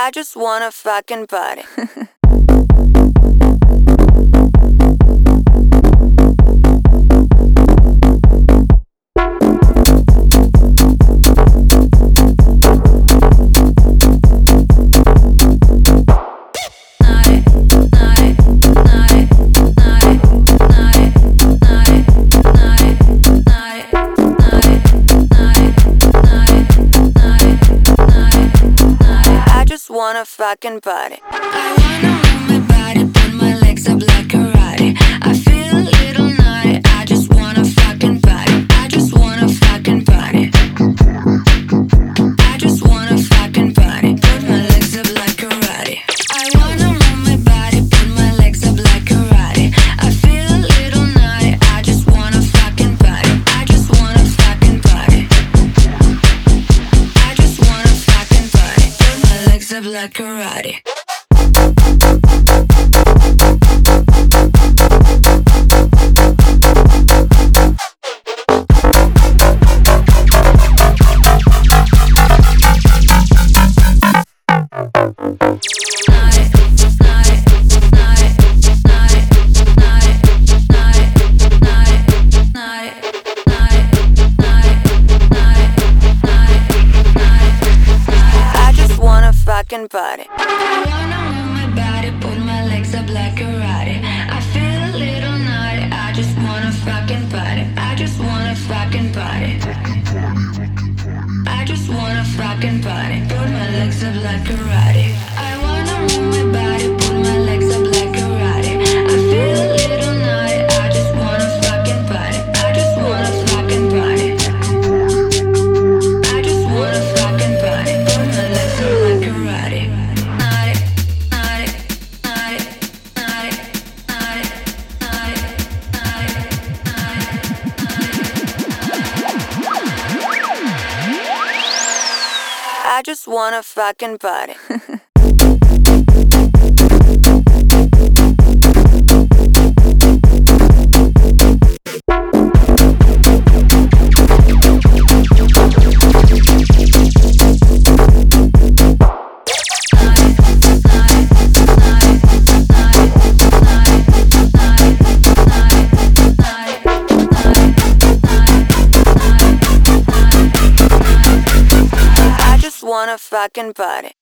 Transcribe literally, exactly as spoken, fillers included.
I just wanna fucking party. I just wanna fucking party. I wanna move my body, put my legs up like karate. I feel a little naughty, I just wanna fucking party. I just wanna fucking party. I just wanna fucking party, put my legs up like karate. I wanna move my body, put my legs up like karate. I feel a little naughty, I just wanna fucking party. I just wanna fucking party. I just wanna fucking party, put my legs up like karate. I just wanna fucking party. I wanna move my body, put my legs up like karate. I feel a little naughty, I just wanna fucking party. I just wanna fucking party. I just wanna fucking party, put my legs up like karate. I wanna move my body, put my legs up like karate. I feel a little naughty, I just wanna fucking party. I just wanna fucking party. I just wanna fucking party, put my legs up like karate. Naughty, naughty, naughty, naughty, naughty, naughty, I just wanna fucking party. I just wanna fucking party.